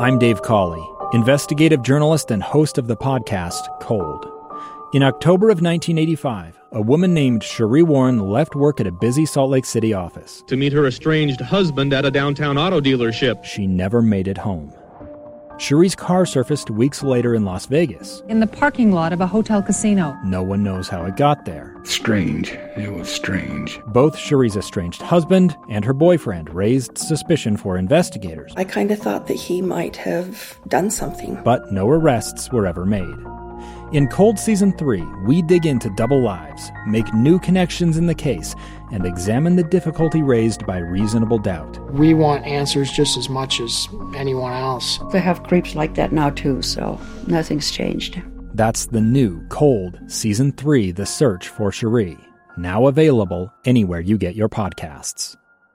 I'm Dave Cawley, investigative journalist and host of the podcast Cold. In October of 1985, a woman named Sheree Warren left work at a busy Salt Lake City office to meet her estranged husband at a downtown auto dealership. She never made it home. Sheree's car surfaced weeks later in Las Vegas. In the parking lot of a hotel casino. No one knows how it got there. Strange. It was strange. Both Sheree's estranged husband and her boyfriend raised suspicion for investigators. I kind of thought that he might have done something. But no arrests were ever made. In Cold Season 3, we dig into double lives, make new connections in the case, and examine the difficulty raised by reasonable doubt. We want answers just as much as anyone else. They have creeps like that now too, so nothing's changed. That's the new Cold Season 3, The Search for Sheree, now available anywhere you get your podcasts.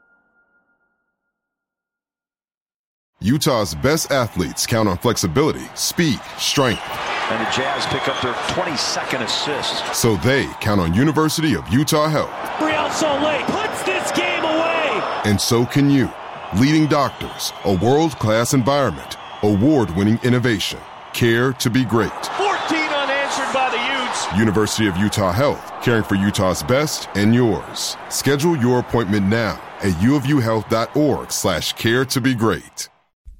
Utah's best athletes count on flexibility, speed, strength. And the Jazz pick up their 22nd assist. So they count on University of Utah Health. Real Salt Lake puts this game away. And so can you. Leading doctors, a world-class environment, award-winning innovation, care to be great. 14 unanswered by the Utes. University of Utah Health, caring for Utah's best and yours. Schedule your appointment now at uofuhealth.org/care to be great.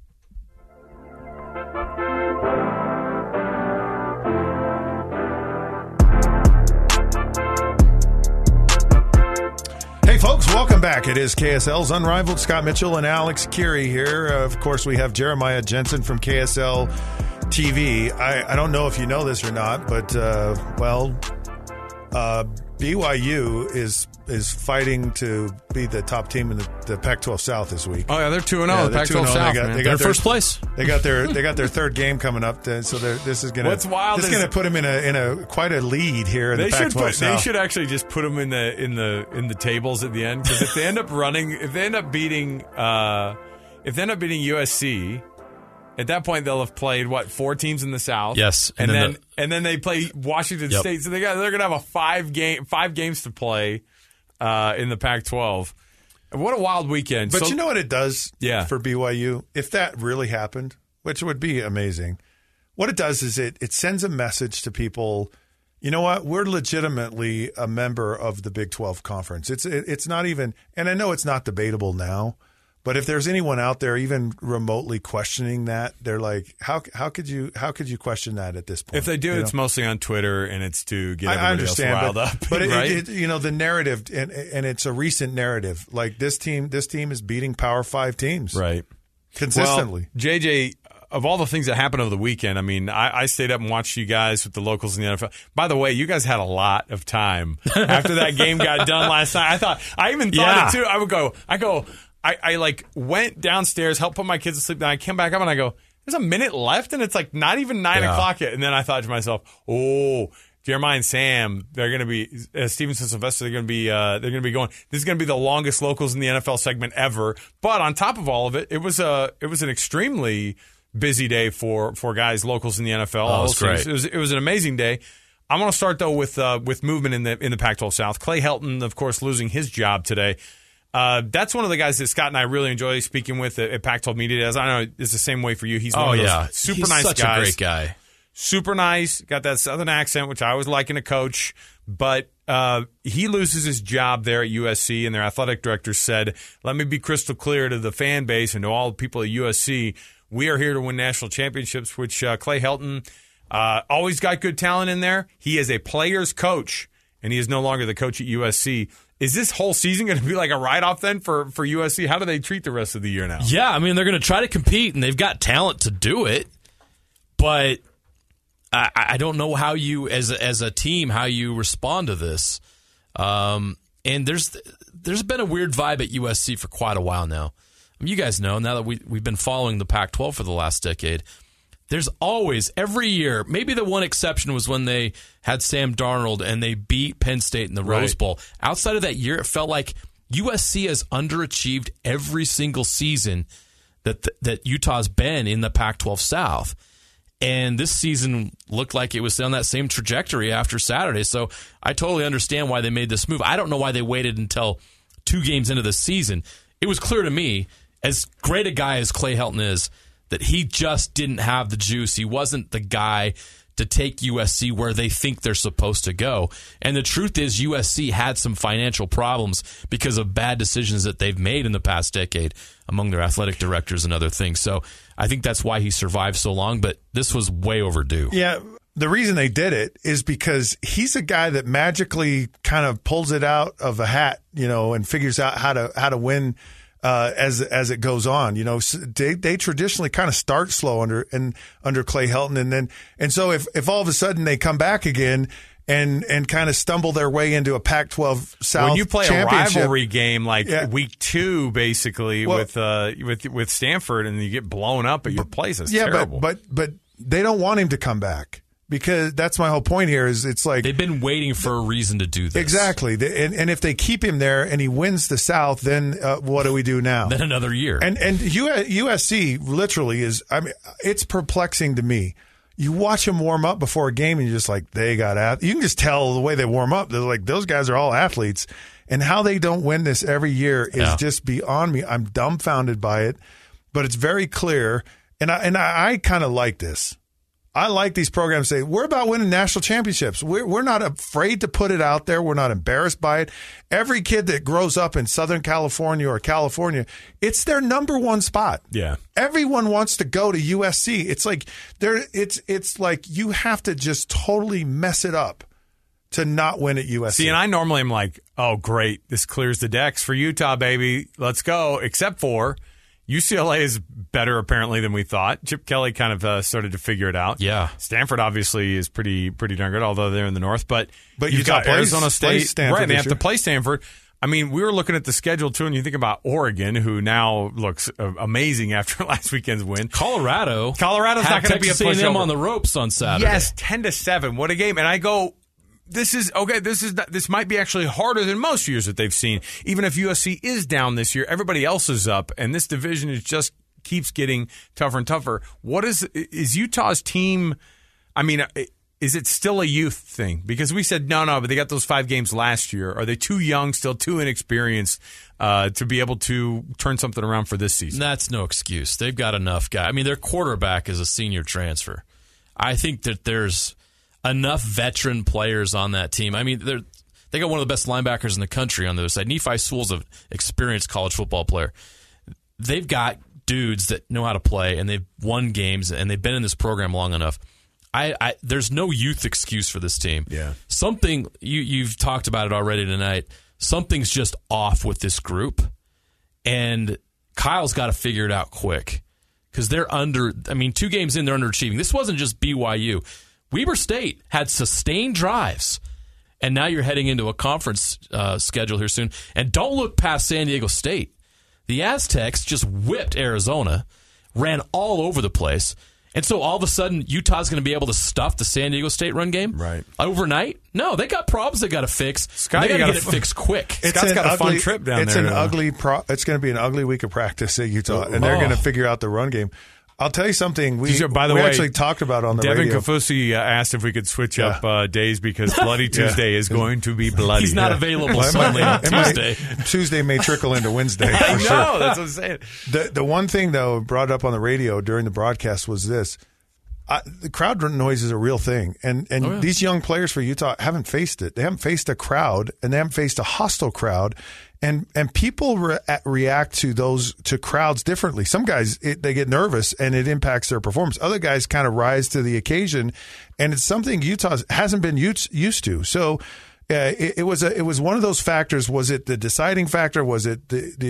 Hey, folks, welcome back. It is KSL's Unrivaled. Scott Mitchell and Alex Curie here. Of course, we have Jeremiah Jensen from KSL TV. I don't know if you know this or not, but, BYU is fighting to be the top team in the Pac-12 South this week. Oh, yeah, they're 2-0 in the Pac-12 South, They got first place. They got their third game coming up, so this is going to put them in a quite a lead here in the Pac-12 South. They should actually just put them in the tables at the end, because if they end up beating USC, at that point they'll have played 4 teams in the South. Yes, and then they play Washington State, so they're going to have a 5 games to play in the Pac-12. What a wild weekend! But you know what it does for BYU? If that really happened, which would be amazing, what it does is it sends a message to people. You know what? We're legitimately a member of the Big 12 Conference. It's not even, and I know it's not debatable now, but if there's anyone out there even remotely questioning that, they're like, how could you question that at this point? If they do, it's mostly on Twitter, and it's to get everybody else riled up. But right? The narrative, and it's a recent narrative. Like this team is beating Power 5 teams, right? Consistently. Well, JJ, of all the things that happened over the weekend, I mean, I stayed up and watched you guys with the locals in the NFL. By the way, you guys had a lot of time after that game got done last night. I even thought it too. I went downstairs, helped put my kids to sleep, then I came back up and I go, there's a minute left and it's like not even 9 o'clock yet. And then I thought to myself, Jeremiah and Sam, they're going to be, Stevenson Sylvester, they're going to be going, this is going to be the longest locals in the NFL segment ever. But on top of all of it, it was an extremely busy day for guys, locals in the NFL. Oh, it was great. It was an amazing day. I'm going to start though with movement in the Pac-12 South. Clay Helton, of course, losing his job today. That's one of the guys that Scott and I really enjoy speaking with at Pac-12 Media Days. I know it's the same way for you. He's one of those super nice guys. Such a great guy. Super nice. Got that Southern accent, which I always like in a coach. But he loses his job there at USC, and their athletic director said, let me be crystal clear to the fan base and to all the people at USC, we are here to win national championships, which Clay Helton always got good talent in there. He is a player's coach, and he is no longer the coach at USC. Is this whole season going to be like a write-off then for USC? How do they treat the rest of the year now? Yeah, I mean, they're going to try to compete, and they've got talent to do it. But I don't know how you, as a team, how you respond to this. And there's been a weird vibe at USC for quite a while now. I mean, you guys know, now that we've been following the Pac-12 for the last decade, there's always, every year, maybe the one exception was when they had Sam Darnold and they beat Penn State in the Rose Bowl. Outside of that year, it felt like USC has underachieved every single season that Utah's been in the Pac-12 South. And this season looked like it was on that same trajectory after Saturday. So I totally understand why they made this move. I don't know why they waited until 2 games into the season. It was clear to me, as great a guy as Clay Helton is, that he just didn't have the juice. He wasn't the guy to take USC where they think they're supposed to go. And the truth is USC had some financial problems because of bad decisions that they've made in the past decade among their athletic directors and other things. So I think that's why he survived so long, but this was way overdue. Yeah, the reason they did it is because he's a guy that magically kind of pulls it out of a hat, and figures out how to win as it goes on. They traditionally kind of start slow under Clay Helton, and so if all of a sudden they come back again and kind of stumble their way into a Pac-12 South, when you play a rivalry game week 2 basically with Stanford and you get blown up at your place, it's terrible. But they don't want him to come back. Because that's my whole point here is it's like... They've been waiting for a reason to do this. Exactly. And if they keep him there and he wins the South, then what do we do now? Then another year. And USC literally is... it's perplexing to me. You watch them warm up before a game and you're just like, they got... You can just tell the way they warm up. They're like, those guys are all athletes. And how they don't win this every year is just beyond me. I'm dumbfounded by it. But it's very clear. And I kind of like this. I like these programs say, we're about winning national championships. We're not afraid to put it out there. We're not embarrassed by it. Every kid that grows up in Southern California or California, it's their number one spot. Yeah. Everyone wants to go to USC. It's like it's like you have to just totally mess it up to not win at USC. See, and I normally am like, oh, great. This clears the decks for Utah, baby. Let's go. Except for UCLA is better apparently than we thought. Chip Kelly kind of started to figure it out. Yeah. Stanford obviously is pretty darn good, although they're in the north. But you've Utah got Arizona State. Stanford right, they have to play Stanford. I mean, we were looking at the schedule, too, and you think about Oregon, who now looks amazing after last weekend's win. Colorado's not going to be a pushover. them on the ropes on Saturday. Yes, 10-7. What a game. And I go... This might be actually harder than most years that they've seen. Even if USC is down this year, everybody else is up, and this division just keeps getting tougher and tougher. What is Utah's team? I mean, is it still a youth thing? Because we said no, but they got those 5 games last year. Are they too young, still too inexperienced to be able to turn something around for this season? That's no excuse. They've got enough guys. I mean, their quarterback is a senior transfer. I think that there's enough veteran players on that team. I mean, they got one of the best linebackers in the country on the other side. Nephi Sewell's an experienced college football player. They've got dudes that know how to play, and they've won games, and they've been in this program long enough. There's no youth excuse for this team. Yeah. Something, you've talked about it already tonight, something's just off with this group, and Kyle's got to figure it out quick because they're 2 games in, they're underachieving. This wasn't just BYU. Weber State had sustained drives, and now you're heading into a conference schedule here soon. And don't look past San Diego State. The Aztecs just whipped Arizona, ran all over the place, and so all of a sudden Utah's going to be able to stuff the San Diego State run game overnight? No, they got problems they got to fix. Scott, they got to get it fixed quick. Scott's got a fun trip down there. It's going to be an ugly week of practice at Utah, and they're going to figure out the run game. I'll tell you something. We actually talked about on the Devin radio. Kafusi asked if we could switch up days because Bloody Tuesday is going to be bloody. He's not available Sunday on Tuesday. Tuesday may trickle into Wednesday. I know. Sure. That's what I'm saying. The one thing, though, brought up on the radio during the broadcast was this. The crowd noise is a real thing. And these young players for Utah haven't faced it. They haven't faced a crowd, and they haven't faced a hostile crowd. And people react to crowds differently. Some guys, they get nervous and it impacts their performance. Other guys kind of rise to the occasion, and it's something Utah hasn't been used to. So it was one of those factors. Was it the deciding factor? Was it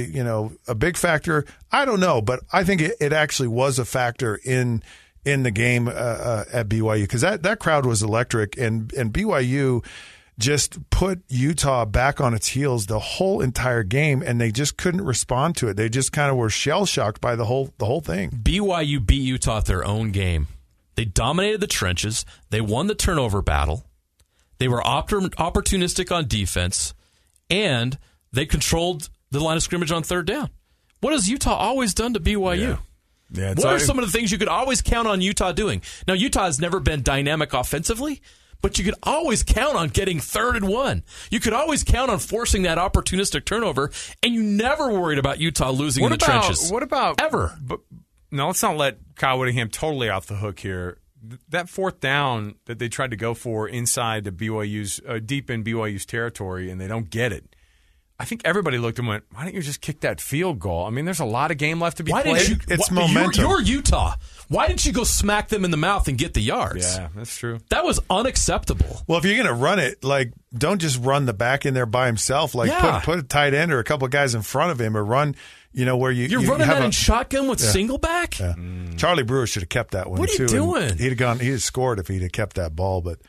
a big factor? I don't know, but I think it actually was a factor in the game at BYU because that crowd was electric, and BYU just put Utah back on its heels the whole entire game, and they just couldn't respond to it. They just kind of were shell-shocked by the whole thing. BYU beat Utah at their own game. They dominated the trenches. They won the turnover battle. They were opportunistic on defense, and they controlled the line of scrimmage on third down. What has Utah always done to BYU? Yeah, what are some of the things you could always count on Utah doing? Now, Utah has never been dynamic offensively, but you could always count on getting 3rd and 1. You could always count on forcing that opportunistic turnover, and you never worried about Utah losing in the trenches. What about ever? But no, let's not let Kyle Whittingham totally off the hook here. That fourth down that they tried to go for inside the BYU's deep in BYU's territory, and they don't get it. I think everybody looked and went, "Why don't you just kick that field goal?" I mean, there's a lot of game left to be played. It's momentum. You're Utah. Why didn't you go smack them in the mouth and get the yards? Yeah, that's true. That was unacceptable. Well, if you're going to run it, don't just run the back in there by himself. Put a tight end or a couple of guys in front of him, or run. Where you're running that in shotgun with single back. Yeah. Charlie Brewer should have kept that one. What are you doing? He'd have scored if he'd have kept that ball. But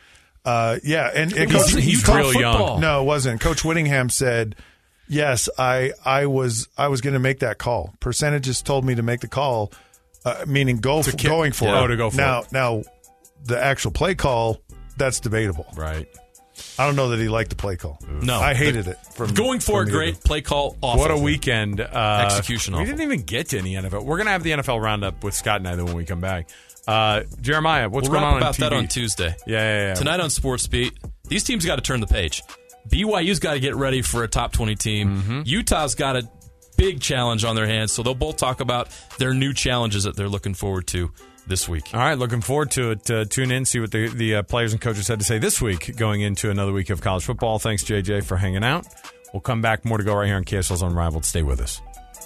he's real young. No, it wasn't. Coach Whittingham said, "Yes, I was going to make that call. Percentages told me to make the call, meaning going for it. To go for it. Now, the actual play call, that's debatable. Right. I don't know that he liked the play call. No, I hated it. Going for it, great. Play call, awful. What a weekend. Execution awful. We didn't even get to any NFL. We're going to have the NFL roundup with Scott and I when we come back. Jeremiah, what's going on We'll wrap about TV? that on Tuesday. Yeah. Tonight on Sports Beat, these teams got to turn the page. BYU's got to get ready for a top 20 team. Mm-hmm. Utah's got a big challenge on their hands, so they'll both talk about their new challenges that they're looking forward to this week. All right, looking forward to it. Tune in, see what the players and coaches had to say this week going into another week of college football. Thanks, JJ, for hanging out. We'll come back. More to go right here on KSL's Unrivaled. Stay with us.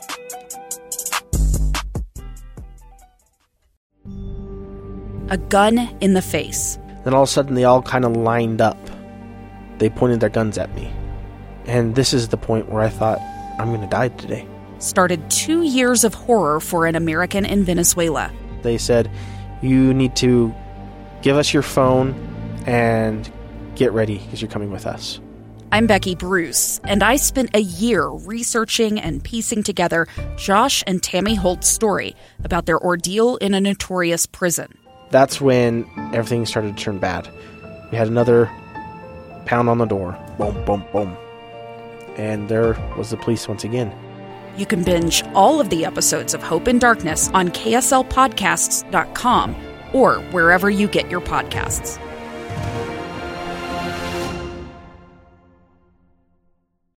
A gun in the face. Then all of a sudden, they all kind of lined up. They pointed their guns at me. And this is the point where I thought, I'm going to die today. Started 2 years of horror for an American in Venezuela. They said, you need to give us your phone and get ready because you're coming with us. I'm Becky Bruce, and I spent a year researching and piecing together Josh and Tammy Holt's story about their ordeal in a notorious prison. That's when everything started to turn bad. We had another pound on the door. Boom, boom, boom. And there was the police once again. You can binge all of the episodes of Hope and Darkness on KSLPodcasts.com or wherever you get your podcasts.